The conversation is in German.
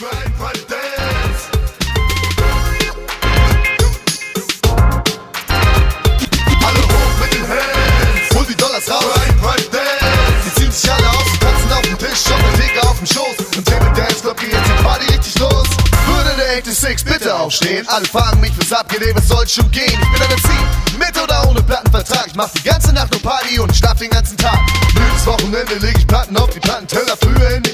Grind, Party, Dance. Alle hoch mit den Hands. Hol die Dollars raus. Grind, Party, Dance. Die ziehen sich alle aus und tanzen auf dem Tisch, auf der Theke, auf dem Schoß. Und Table Dance Club geht jetzt die Party richtig los. Würde der 86 bitte aufstehen? Alle fragen mich, was abgeht, was soll schon gehen? Ich bin an der Ziel, mit oder ohne Plattenvertrag. Ich mach die ganze Nacht nur Party und ich schlaf den ganzen Tag. Jedes Wochenende leg ich Platten auf die Plattenteller. Früher in den